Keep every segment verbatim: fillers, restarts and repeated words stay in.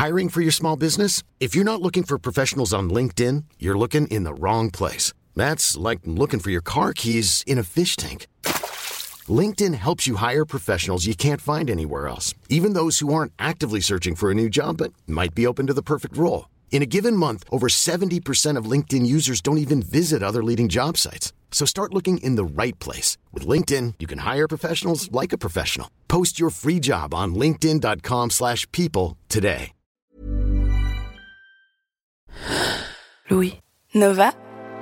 Hiring for your small business? If you're not looking for professionals on LinkedIn, you're looking in the wrong place. That's like looking for your car keys in a fish tank. LinkedIn helps you hire professionals you can't find anywhere else, even those who aren't actively searching for a new job but might be open to the perfect role. In a given month, over seventy percent of LinkedIn users don't even visit other leading job sites. So start looking in the right place. With LinkedIn, you can hire professionals like a professional. Post your free job on linkedin dot com slash people today. Louis. Nova.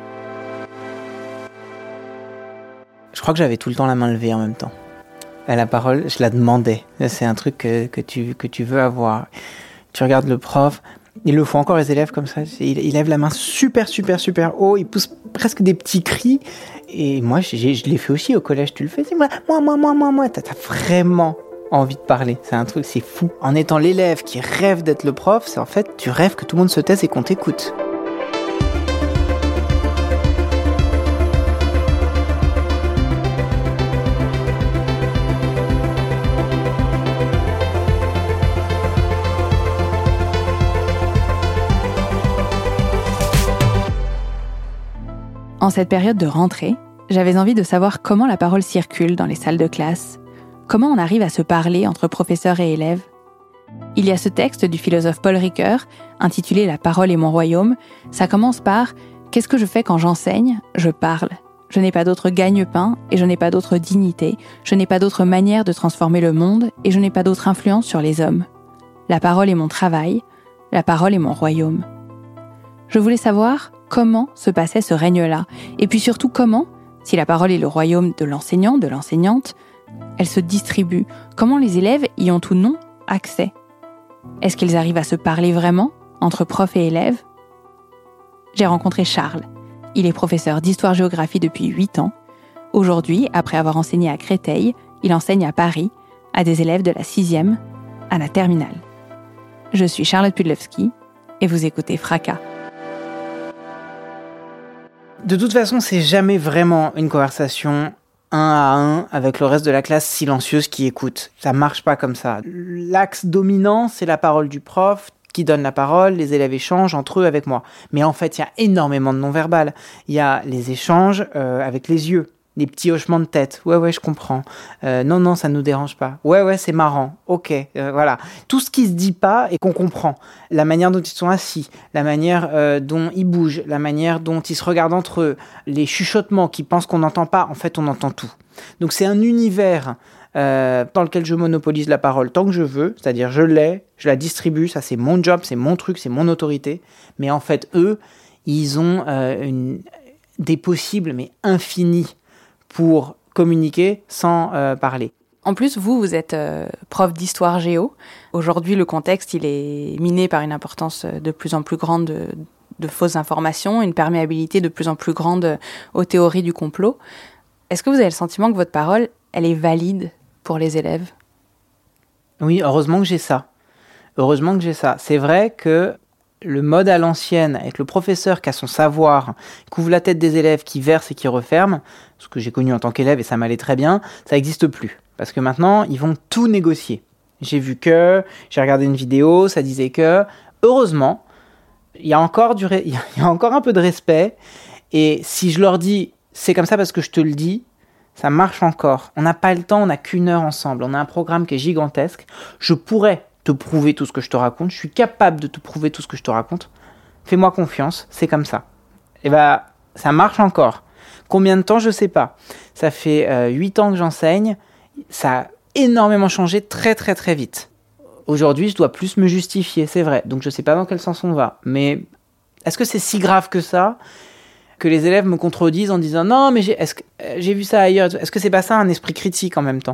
Je crois que j'avais tout le temps la main levée en même temps. À la parole, je la demandais. C'est un truc que, que, tu, que tu veux avoir. Tu regardes le prof, il le faut encore les élèves comme ça. Il, il lève la main super, super, super haut, il pousse presque des petits cris. Et moi, j'ai, je l'ai fait aussi au collège, tu le fais. C'est moi, moi, moi, moi, moi, moi. T'as, t'as vraiment envie de parler. C'est un truc, c'est fou. En étant l'élève qui rêve d'être le prof, c'est en fait, tu rêves que tout le monde se taise et qu'on t'écoute. En cette période de rentrée, j'avais envie de savoir comment la parole circule dans les salles de classe, comment on arrive à se parler entre professeurs et élèves. Il y a ce texte du philosophe Paul Ricoeur, intitulé « La parole est mon royaume ». Ça commence par « Qu'est-ce que je fais quand j'enseigne ? Je parle. Je n'ai pas d'autre gagne-pain et je n'ai pas d'autre dignité. Je n'ai pas d'autre manière de transformer le monde et je n'ai pas d'autre influence sur les hommes. La parole est mon travail. La parole est mon royaume. » Je voulais savoir comment se passait ce règne-là, et puis surtout comment, si la parole est le royaume de l'enseignant, de l'enseignante, elle se distribue, comment les élèves y ont ou non accès. Est-ce qu'ils arrivent à se parler vraiment, entre profs et élèves ? J'ai rencontré Charles. Il est professeur d'histoire-géographie depuis huit ans. Aujourd'hui, après avoir enseigné à Créteil, il enseigne à Paris, à des élèves de la sixième, à la terminale. Je suis Charlotte Pudlewski, et vous écoutez Fracas. De toute façon, c'est jamais vraiment une conversation un à un avec le reste de la classe silencieuse qui écoute. Ça marche pas comme ça. L'axe dominant, c'est la parole du prof qui donne la parole, les élèves échangent entre eux avec moi. Mais en fait, il y a énormément de non-verbal. Il y a les échanges euh, avec les yeux, les petits hochements de tête. Ouais, ouais, je comprends. Euh, non, non, ça nous dérange pas. Ouais, ouais, c'est marrant. Ok, euh, voilà. Tout ce qui se dit pas et qu'on comprend. La manière dont ils sont assis, la manière euh, dont ils bougent, la manière dont ils se regardent entre eux, les chuchotements qui pensent qu'on n'entend pas, en fait, on entend tout. Donc, c'est un univers euh, dans lequel je monopolise la parole tant que je veux, c'est-à-dire je l'ai, je la distribue, ça c'est mon job, c'est mon truc, c'est mon autorité. Mais en fait, eux, ils ont euh, une, des possibles, mais infinis, pour communiquer sans euh, parler. En plus, vous, vous êtes euh, prof d'histoire géo. Aujourd'hui, le contexte, il est miné par une importance de plus en plus grande de, de fausses informations, une perméabilité de plus en plus grande aux théories du complot. Est-ce que vous avez le sentiment que votre parole, elle est valide pour les élèves ? Oui, heureusement que j'ai ça. Heureusement que j'ai ça. C'est vrai que le mode à l'ancienne, avec le professeur qui a son savoir, qui couvre la tête des élèves, qui verse et qui referme, ce que j'ai connu en tant qu'élève et ça m'allait très bien, ça n'existe plus. Parce que maintenant, ils vont tout négocier. J'ai vu que, j'ai regardé une vidéo, ça disait que, heureusement, il y a encore du, il y a encore un peu de respect. Et si je leur dis, c'est comme ça parce que je te le dis, ça marche encore. On n'a pas le temps, on n'a qu'une heure ensemble. On a un programme qui est gigantesque. Je pourrais te prouver tout ce que je te raconte. Je suis capable de te prouver tout ce que je te raconte. Fais-moi confiance, c'est comme ça. Et ben, ça marche encore. Combien de temps, je sais pas. Ça fait euh, huit ans que j'enseigne. Ça a énormément changé très très très vite. Aujourd'hui, je dois plus me justifier, c'est vrai. Donc je sais pas dans quel sens on va. Mais est-ce que c'est si grave que ça que les élèves me contredisent en disant non, mais j'ai, est-ce que, euh, j'ai vu ça ailleurs. Est-ce que c'est pas ça un esprit critique en même temps ?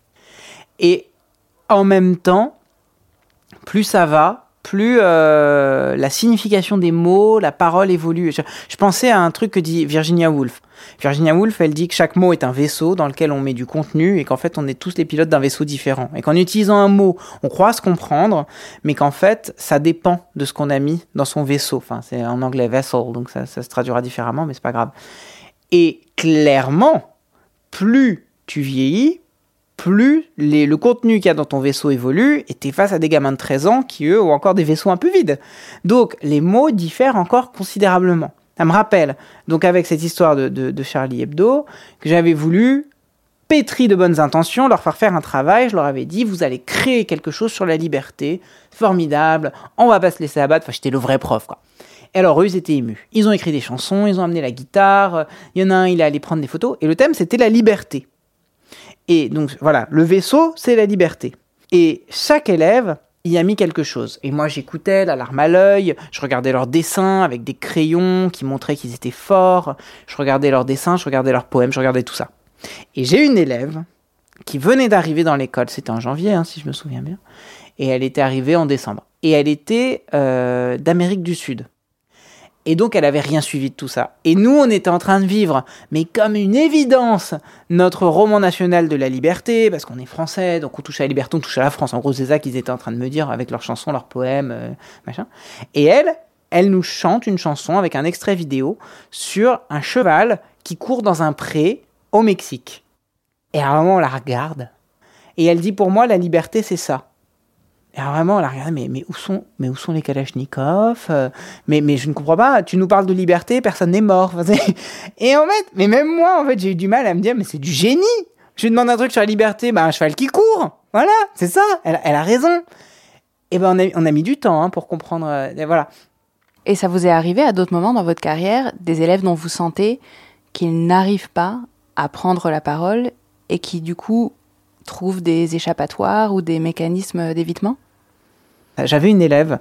Et en même temps, plus ça va, plus euh, la signification des mots, la parole évolue. Je, je pensais à un truc que dit Virginia Woolf. Virginia Woolf, elle dit que chaque mot est un vaisseau dans lequel on met du contenu et qu'en fait, on est tous les pilotes d'un vaisseau différent. Et qu'en utilisant un mot, on croit se comprendre, mais qu'en fait, ça dépend de ce qu'on a mis dans son vaisseau. Enfin, c'est en anglais vessel, donc ça, ça se traduira différemment, mais c'est pas grave. Et clairement, plus tu vieillis, plus les, le contenu qu'il y a dans ton vaisseau évolue, et t'es face à des gamins de treize ans qui, eux, ont encore des vaisseaux un peu vides. Donc, les mots diffèrent encore considérablement. Ça me rappelle, donc avec cette histoire de, de, de Charlie Hebdo, que j'avais voulu, pétri de bonnes intentions, leur faire faire un travail. Je leur avais dit, vous allez créer quelque chose sur la liberté, formidable, on va pas se laisser abattre. Enfin, j'étais le vrai prof, quoi. Et alors, eux, ils étaient émus. Ils ont écrit des chansons, ils ont amené la guitare, il y en a un, il est allé prendre des photos, et le thème, c'était la liberté. Et donc, voilà, le vaisseau, c'est la liberté. Et chaque élève y a mis quelque chose. Et moi, j'écoutais, la larme à l'œil, je regardais leurs dessins avec des crayons qui montraient qu'ils étaient forts, je regardais leurs dessins, je regardais leurs poèmes, je regardais tout ça. Et j'ai une élève qui venait d'arriver dans l'école, c'était en janvier, hein, si je me souviens bien, et elle était arrivée en décembre. Et elle était euh, d'Amérique du Sud. Et donc, elle avait rien suivi de tout ça. Et nous, on était en train de vivre, mais comme une évidence, notre roman national de la liberté, parce qu'on est français, donc on touche à la liberté, on touche à la France. En gros, c'est ça qu'ils étaient en train de me dire avec leurs chansons, leurs poèmes, euh, machin. Et elle, elle nous chante une chanson avec un extrait vidéo sur un cheval qui court dans un pré au Mexique. Et à un moment, on la regarde. Et elle dit, pour moi, la liberté, c'est ça. Et alors vraiment, on la regarde, mais, mais, où sont, mais où sont les Kalachnikov euh, mais, mais je ne comprends pas, tu nous parles de liberté, personne n'est mort. Enfin, et en fait, mais même moi, en fait, j'ai eu du mal à me dire, mais c'est du génie. Je lui demande un truc sur la liberté, bah un cheval qui court. Voilà, c'est ça, elle, elle a raison. Et ben on a, on a mis du temps hein, pour comprendre, euh, voilà. Et ça vous est arrivé à d'autres moments dans votre carrière, des élèves dont vous sentez qu'ils n'arrivent pas à prendre la parole et qui, du coup, trouvent des échappatoires ou des mécanismes d'évitement ? J'avais une élève,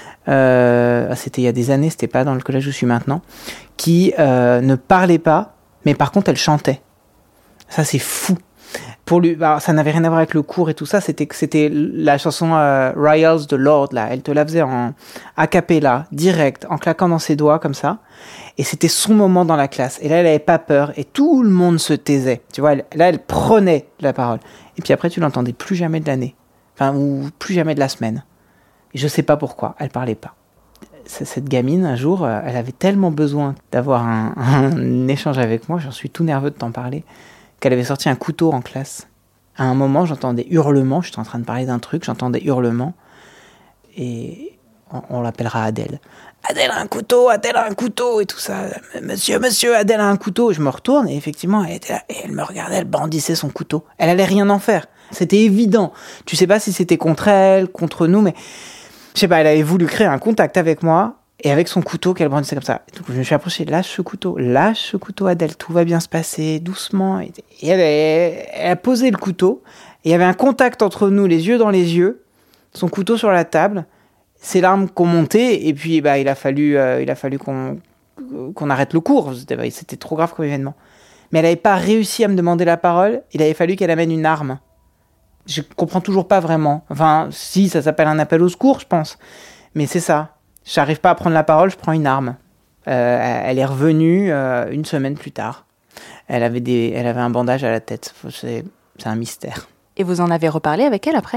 euh, c'était il y a des années, c'était pas dans le collège où je suis maintenant, qui euh, ne parlait pas, mais par contre elle chantait. Ça c'est fou. Pour lui, bah, ça n'avait rien à voir avec le cours et tout ça, c'était, c'était la chanson euh, Royals de Lord, là. Elle te la faisait en a cappella, direct, en claquant dans ses doigts comme ça. Et c'était son moment dans la classe. Et là, elle avait pas peur et tout le monde se taisait. Tu vois, elle, là, elle prenait la parole. Et puis après, tu l'entendais plus jamais de l'année. Enfin, ou plus jamais de la semaine. Et je sais pas pourquoi, elle parlait pas. Cette gamine, un jour, elle avait tellement besoin d'avoir un, un échange avec moi, j'en suis tout nerveux de t'en parler, qu'elle avait sorti un couteau en classe. À un moment, j'entendais hurlements, j'étais en train de parler d'un truc, j'entendais hurlements, et on, on l'appellera Adèle. Adèle a un couteau, Adèle a un couteau, et tout ça. Monsieur, monsieur, Adèle a un couteau. Je me retourne, et effectivement, elle était là, et elle me regardait, elle bandissait son couteau. Elle allait rien en faire. C'était évident. Tu sais pas si c'était contre elle, contre nous, mais je sais pas, elle avait voulu créer un contact avec moi, et avec son couteau qu'elle brandissait comme ça. Donc je me suis approché, lâche ce couteau, lâche ce couteau Adèle, tout va bien se passer, doucement. Et elle, elle, elle a posé le couteau, et il y avait un contact entre nous, les yeux dans les yeux, son couteau sur la table, ses larmes qui ont monté, et puis bah, il a fallu, euh, il a fallu qu'on, qu'on arrête le cours, c'était, c'était trop grave comme événement. Mais elle n'avait pas réussi à me demander la parole, il avait fallu qu'elle amène une arme. Je comprends toujours pas vraiment. Enfin, si, ça s'appelle un appel au secours, je pense. Mais c'est ça. J'arrive pas à prendre la parole, je prends une arme. Euh, elle est revenue euh, une semaine plus tard. Elle avait, des, elle avait un bandage à la tête. C'est, c'est un mystère. Et vous en avez reparlé avec elle après ?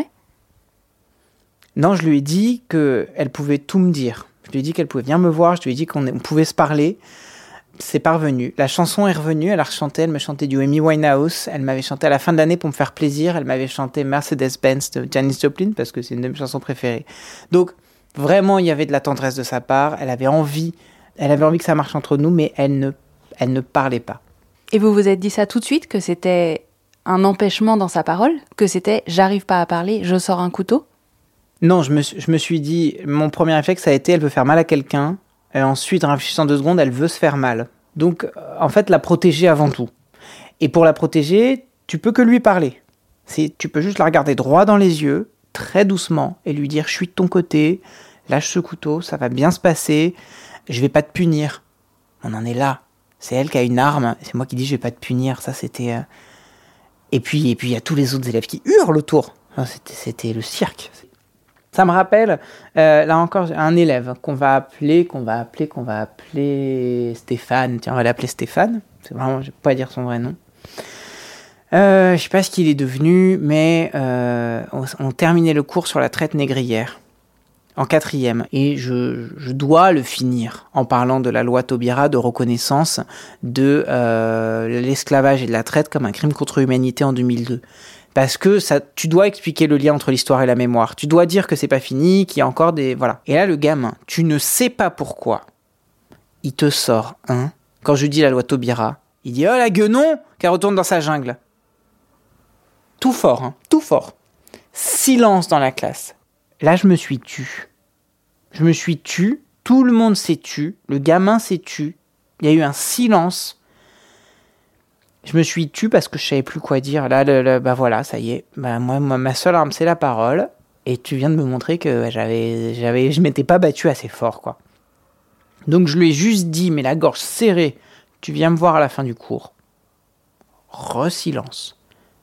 Non, je lui ai dit qu'elle pouvait tout me dire. Je lui ai dit qu'elle pouvait venir me voir, je lui ai dit qu'on on pouvait se parler. C'est pas revenu. La chanson est revenue, elle a rechanté, elle me chantait du Amy Winehouse, elle m'avait chanté à la fin de l'année pour me faire plaisir, elle m'avait chanté Mercedes-Benz de Janis Joplin parce que c'est une de mes chansons préférées. Donc, vraiment, il y avait de la tendresse de sa part, elle avait envie, elle avait envie que ça marche entre nous, mais elle ne, elle ne parlait pas. Et vous vous êtes dit ça tout de suite, que c'était un empêchement dans sa parole, que c'était « j'arrive pas à parler, je sors un couteau » ? Non, je me, je me suis dit, mon premier réflexe a été, elle veut faire mal à quelqu'un. Et ensuite, en réfléchissant deux secondes, elle veut se faire mal. Donc, en fait, la protéger avant tout. Et pour la protéger, tu peux que lui parler. C'est, tu peux juste la regarder droit dans les yeux, très doucement, et lui dire « je suis de ton côté, lâche ce couteau, ça va bien se passer, je vais pas te punir ». On en est là. C'est elle qui a une arme, c'est moi qui dis « je vais pas te punir ». Ça, c'était... Euh... Et puis, et puis, il y a tous les autres élèves qui hurlent autour. Enfin, c'était, c'était le cirque. Ça me rappelle, euh, là encore, un élève qu'on va appeler, qu'on va appeler, qu'on va appeler Stéphane. Tiens, on va l'appeler Stéphane. C'est vraiment, je ne vais pas dire son vrai nom. Euh, je ne sais pas ce qu'il est devenu, mais euh, on, on terminait le cours sur la traite négrière, en quatrième. Et je, je dois le finir en parlant de la loi Taubira de reconnaissance de euh, l'esclavage et de la traite comme un crime contre l'humanité en deux mille deux. Parce que ça, tu dois expliquer le lien entre l'histoire et la mémoire. Tu dois dire que c'est pas fini, qu'il y a encore des... Voilà. Et là, le gamin, tu ne sais pas pourquoi, il te sort un... Quand je lui dis la loi Taubira, il dit « Oh, la guenon !» qu'elle retourne dans sa jungle. Tout fort, hein, tout fort. Silence dans la classe. Là, je me suis tue. Je me suis tue. Tout le monde s'est tu. Le gamin s'est tu. Il y a eu un silence. Je me suis tue parce que je savais plus quoi dire. Là, le, le, bah voilà, ça y est. Bah moi, moi, ma seule arme, c'est la parole. Et tu viens de me montrer que bah, j'avais, j'avais, je m'étais pas battu assez fort, quoi. Donc je lui ai juste dit, mais la gorge serrée, tu viens me voir à la fin du cours. Re-silence.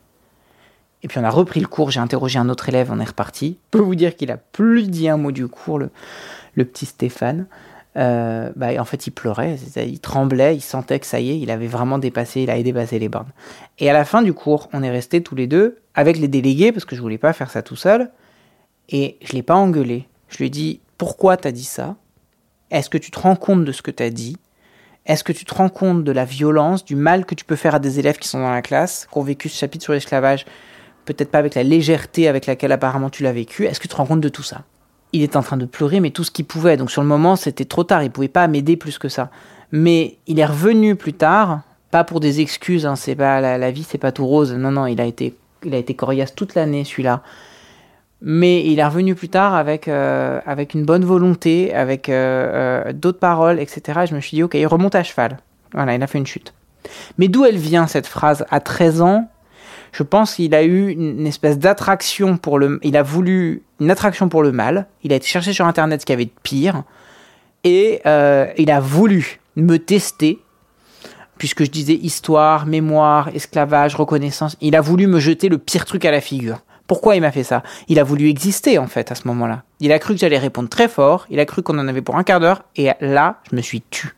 Et puis on a repris le cours, j'ai interrogé un autre élève, on est reparti. Je peux vous dire qu'il a plus dit un mot du cours, le, le petit Stéphane. Euh, bah, en fait, il pleurait, il tremblait, il sentait que ça y est, il avait vraiment dépassé, il avait dépassé les bornes. Et à la fin du cours, on est restés tous les deux avec les délégués, parce que je voulais pas faire ça tout seul. Et je l'ai pas engueulé. Je lui ai dit, pourquoi t'as dit ça ? Est-ce que tu te rends compte de ce que t'as dit ? Est-ce que tu te rends compte de la violence, du mal que tu peux faire à des élèves qui sont dans la classe, qui ont vécu ce chapitre sur l'esclavage, peut-être pas avec la légèreté avec laquelle apparemment tu l'as vécu ? Est-ce que tu te rends compte de tout ça ? Il était en train de pleurer, mais tout ce qu'il pouvait. Donc sur le moment, c'était trop tard. Il pouvait pas m'aider plus que ça. Mais il est revenu plus tard, pas pour des excuses. Hein, c'est pas la, la vie, c'est pas tout rose. Non, non, il a été, il a été coriace toute l'année, celui-là. Mais il est revenu plus tard avec euh, avec une bonne volonté, avec euh, euh, d'autres paroles, et cetera. Et je me suis dit, ok, il remonte à cheval. Voilà, il a fait une chute. Mais d'où elle vient cette phrase ? À treize ans. Je pense qu'il a eu une espèce d'attraction pour le... Il a voulu une attraction pour le mal. Il a été chercher sur Internet ce qu'il y avait de pire. Et euh, il a voulu me tester, puisque je disais histoire, mémoire, esclavage, reconnaissance. Il a voulu me jeter le pire truc à la figure. Pourquoi il m'a fait ça ? Il a voulu exister, en fait, à ce moment-là. Il a cru que j'allais répondre très fort. Il a cru qu'on en avait pour un quart d'heure. Et là, je me suis tue.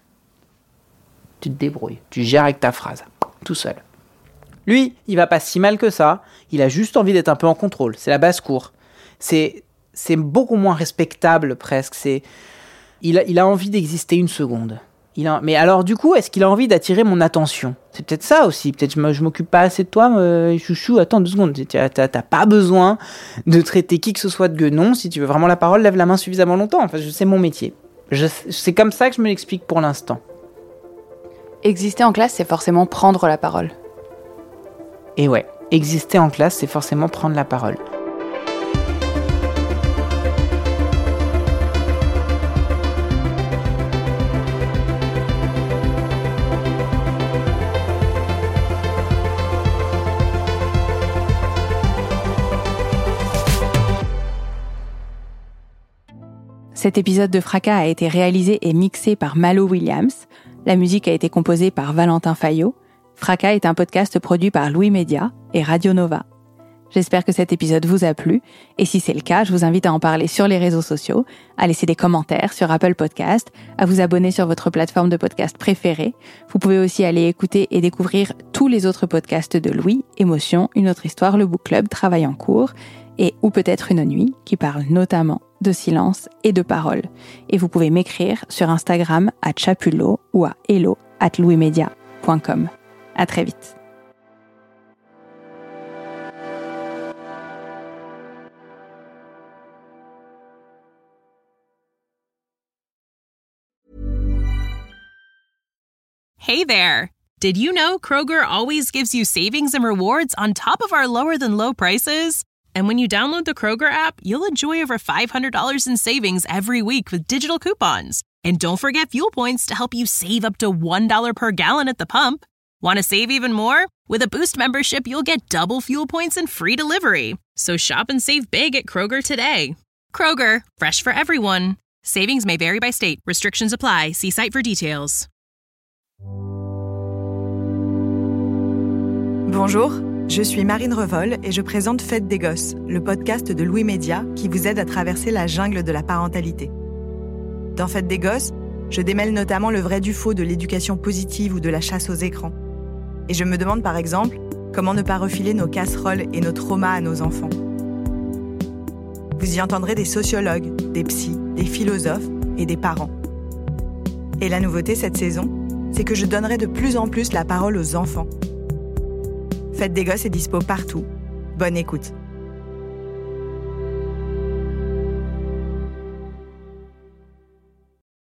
Tu te débrouilles. Tu gères avec ta phrase. Tout seul. Lui, il va pas si mal que ça, il a juste envie d'être un peu en contrôle, c'est la basse-cour. C'est, c'est beaucoup moins respectable presque, c'est... Il a, il a envie d'exister une seconde. Il a... Mais alors du coup, est-ce qu'il a envie d'attirer mon attention ? C'est peut-être ça aussi, peut-être je, me, je m'occupe pas assez de toi, euh, chouchou, attends deux secondes, t'as, t'as, t'as pas besoin de traiter qui que ce soit de guenon, si tu veux vraiment la parole, lève la main suffisamment longtemps, enfin, c'est mon métier. Je, c'est comme ça que je me l'explique pour l'instant. Exister en classe, c'est forcément prendre la parole. Et ouais, exister en classe, c'est forcément prendre la parole. Cet épisode de Fracas a été réalisé et mixé par Malo Williams. La musique a été composée par Valentin Fayot. Fracas est un podcast produit par Louis Média et Radio Nova. J'espère que cet épisode vous a plu, et si c'est le cas, je vous invite à en parler sur les réseaux sociaux, à laisser des commentaires sur Apple Podcast, à vous abonner sur votre plateforme de podcast préférée. Vous pouvez aussi aller écouter et découvrir tous les autres podcasts de Louis, Émotion, Une autre histoire, Le Book Club, Travail en cours, et Ou peut-être une nuit, qui parle notamment de silence et de parole. Et vous pouvez m'écrire sur Instagram à Chapulo ou à hello at louismedia point com. À très vite. Hey there! Did you know Kroger always gives you savings and rewards on top of our lower than low prices? And when you download the Kroger app, you'll enjoy over five hundred dollars in savings every week with digital coupons. And don't forget fuel points to help you save up to one dollar per gallon at the pump. Want to save even more? With a Boost membership, you'll get double fuel points and free delivery. So shop and save big at Kroger today. Kroger, fresh for everyone. Savings may vary by state. Restrictions apply. See site for details. Bonjour, je suis Marine Revol et je présente Fête des Gosses, le podcast de Louis Média qui vous aide à traverser la jungle de la parentalité. Dans Fête des Gosses, je démêle notamment le vrai du faux de l'éducation positive ou de la chasse aux écrans. Et je me demande par exemple, comment ne pas refiler nos casseroles et nos traumas à nos enfants. Vous y entendrez des sociologues, des psys, des philosophes et des parents. Et la nouveauté cette saison, c'est que je donnerai de plus en plus la parole aux enfants. Fête des Gosses est dispo partout. Bonne Bonne écoute.